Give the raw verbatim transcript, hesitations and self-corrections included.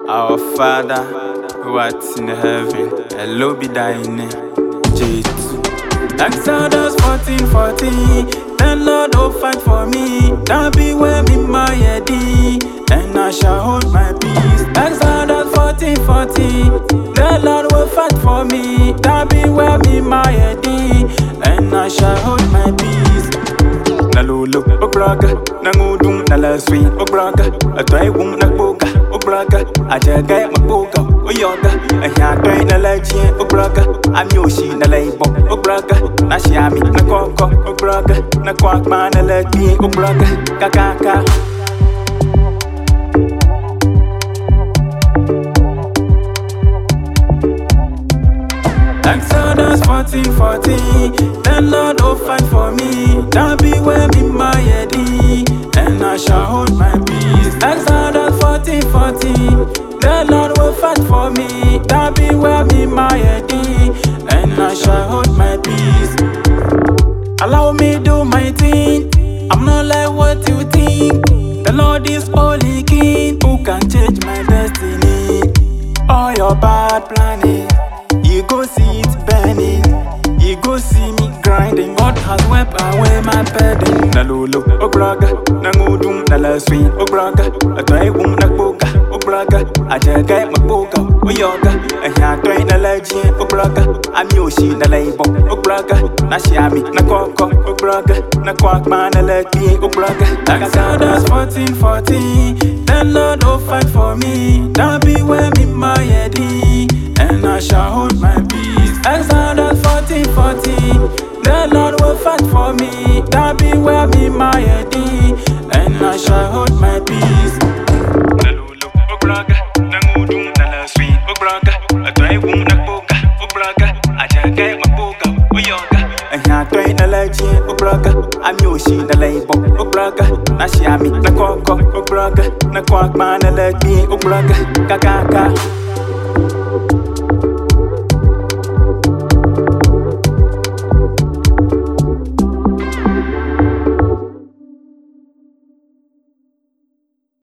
Our Father, who art in heaven, hallowed be thy name. J two. Exodus fourteen fourteen. The Lord will fight for me. That be where me my head, and I shall hold my peace. Exodus fourteen fourteen. The Lord will fight for me. That be where me my head, and I shall hold my peace. Na lulu obraga, na ngudung na laswi obraga, atwai wung na boga obraga, ajaga maboga oyoga, ahyaga na lajie obraga, amyoshi na laibo obraga, na shiami na koko obraga, na kwakma na laki obraga, kakaka. Exodus fourteen fourteen. The Lord will fight for me. That be where me my head, and I shall hold my peace. Exodus fourteen fourteen. The Lord will fight for me. That be where me my head, and I shall hold my peace. Allow me do my thing. I'm not like what you think. The Lord is holy king, who can change my destiny. All your bad planning, you go see it burning. You go see me grinding. God has wiped away my burden. Na lulu obraga, na ngudung na laswi obraga, atwai wung na boga obraga, ajaga maboga oyoga, ahyaga na lajie obraga, amyoshi na laibo obraga, na shiami na koko obraga, na kwakma na laki obraga. Exodus fourteen fourteen. The Lord will fight for me. That be where me my head, and I shall hold my peace. Exodus fourteen fourteen. The Lord will fight for me. That be where me my head, and I shall hold my peace. Na lulu obraga, na ngudung na laswi obraga, atwai wung na boga obraga, ajaga maboga oyoga, ahyaga na lajie obraga, amyoshi na laibo obraga, na shiami na koko obraga, na kwakma na laki obraga, kakaka.